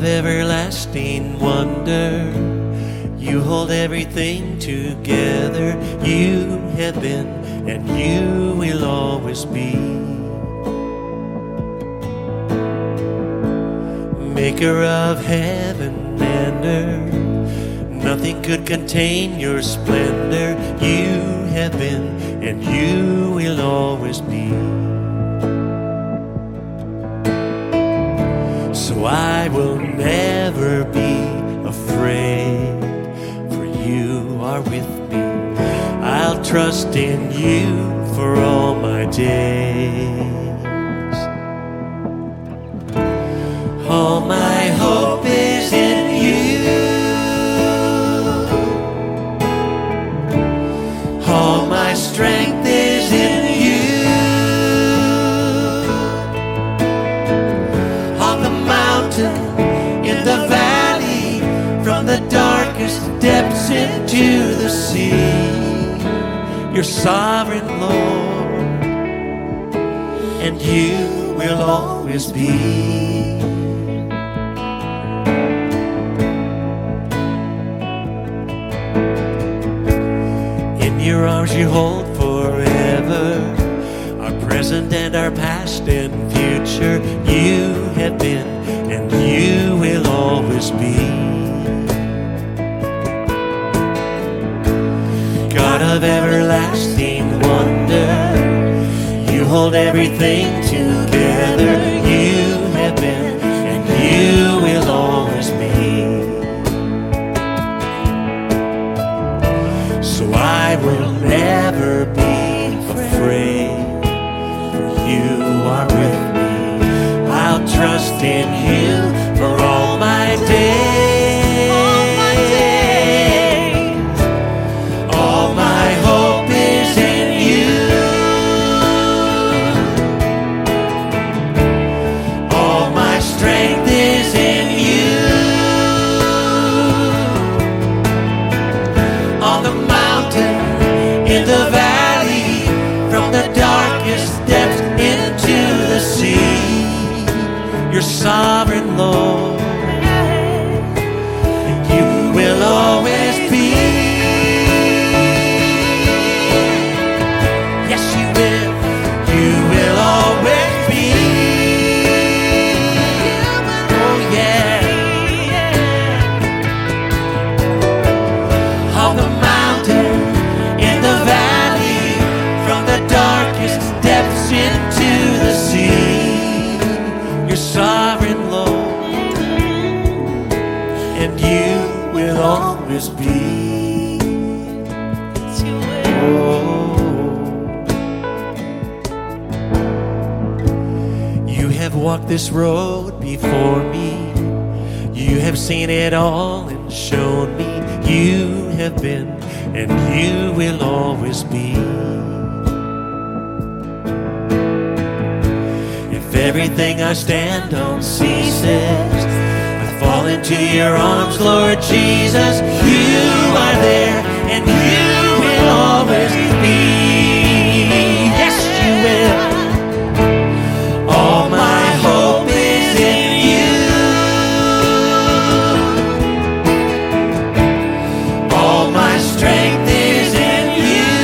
everlasting wonder. You hold everything together. You have been and you will always be. Maker of heaven and earth, nothing could contain your splendor. You have been and you will always be. So I will never be afraid, for you are with me. I'll trust in you for all my days. All my hope is in you. All my strength is in you. On the mountain, in the valley, from the darkest depths into the sea, you're sovereign, Lord, and you will always be. In your arms you hold forever, our present and our past and future. You have been and you will always be. God of everlasting wonder, you hold everything together. You have been and you will always be. So I will never be afraid, for you are with me. I'll trust in you for all my days. All my hope is in you. All my strength is in you. On the mountain, in the valley, from the darkest depths into the sea, you're sovereign, Lord, and you will always be. Yes, you will. You will always be. Oh, yeah. On the mountain, in the valley, from the darkest depths into the sea, you're sovereign, Lord, and you will always be. Oh. You have walked this road before me. You have seen it all and shown me. You have been and you will always be. If everything I stand on ceases, I fall into your arms, Lord Jesus. You are there and you will always be. Yes, you will. All my hope is in you. All my strength is in you,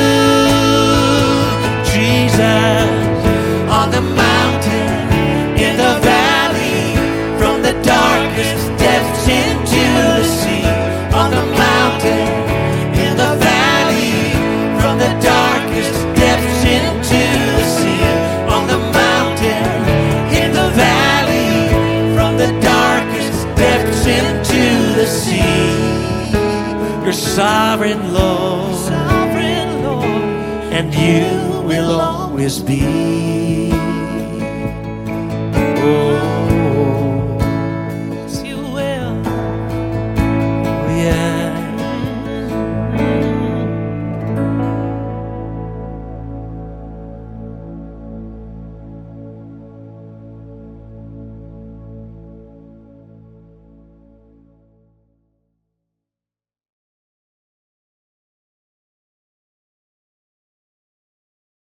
Jesus. On the mountain, in the valley, from the darkest depths into the sea. On the mountain, in the valley, from the darkest depths into the sea. On the mountain, in the valley, from the darkest depths into the sea. You're sovereign, Lord, and you will always be. Oh.